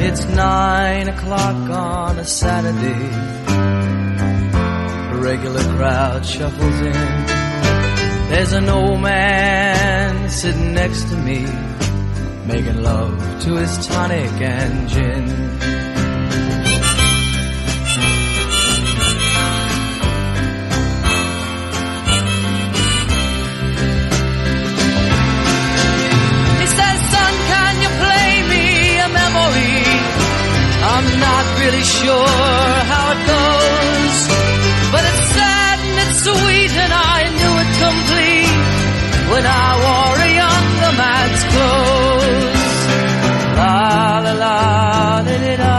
It's 9 o'clock on a Saturday. A regular crowd shuffles in. There's an old man sitting next to me, making love to his tonic and gin. He says, son, can you play me a memory? I'm not really sure how it goes, but it's sad and it's sweet and I knew it complete when I wore a younger man's clothes. La la la la la la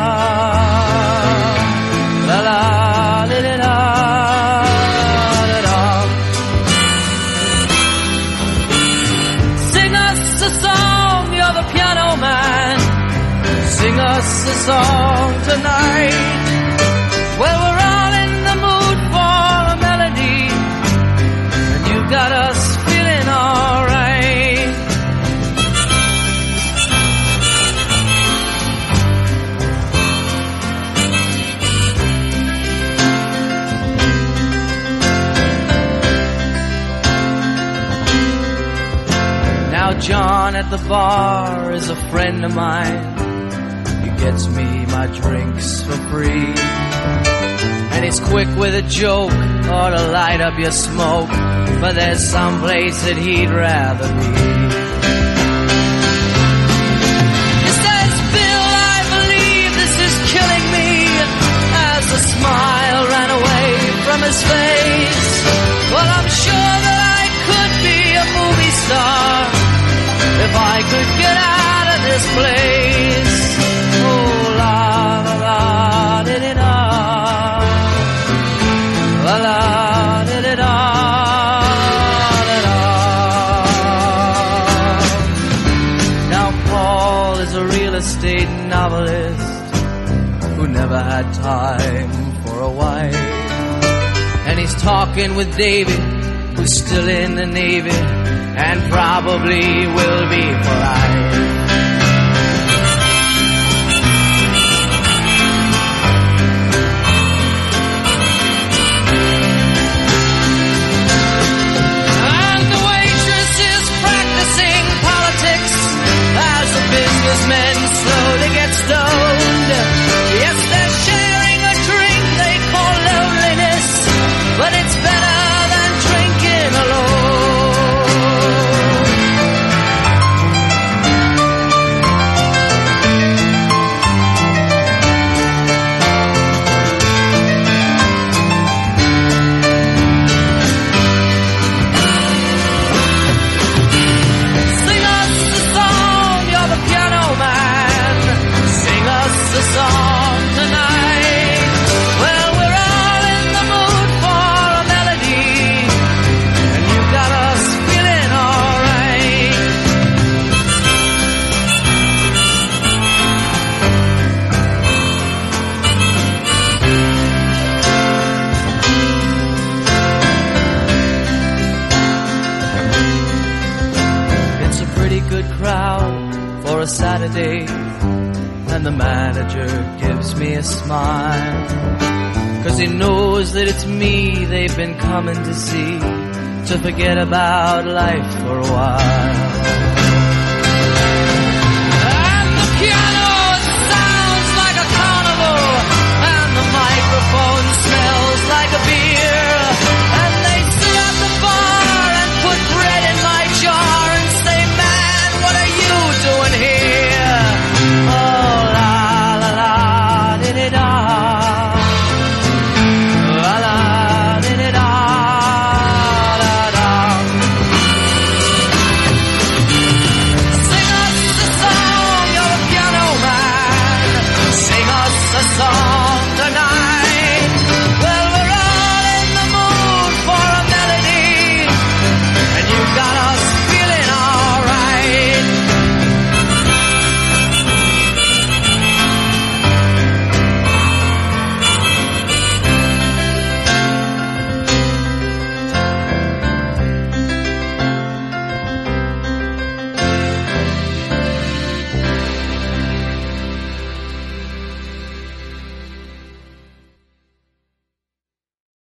la la la la la. Sing us a song, you're the piano man. Sing us a song tonight. Well, we're all in the mood for a melody, and you got us feeling alright. Now John at the bar is a friend of mine. He gets me my drinks for free, and he's quick with a joke or to light up your smoke, but there's some place that he'd rather be. He says, Bill, I believe this is killing me, as the smile ran away from his face. Well, I'm sure that I could be a movie star if I could get out of this place. Oh, la la la di di da, la la di di da, da da. Now Paul is a real estate novelist who never had time for a wife, and he's talking with David, who's still in the Navy and probably will be for life. Businessmen slowly get stoned. Yes, they're sharing a drink they call loneliness, but it's better than drinking the song tonight. Well, we're all in the mood for a melody, and you got us feeling alright. It's a pretty good crowd for a Saturday, and the manager gives me a smile, 'cause he knows that it's me they've been coming to see, to forget about life for a while.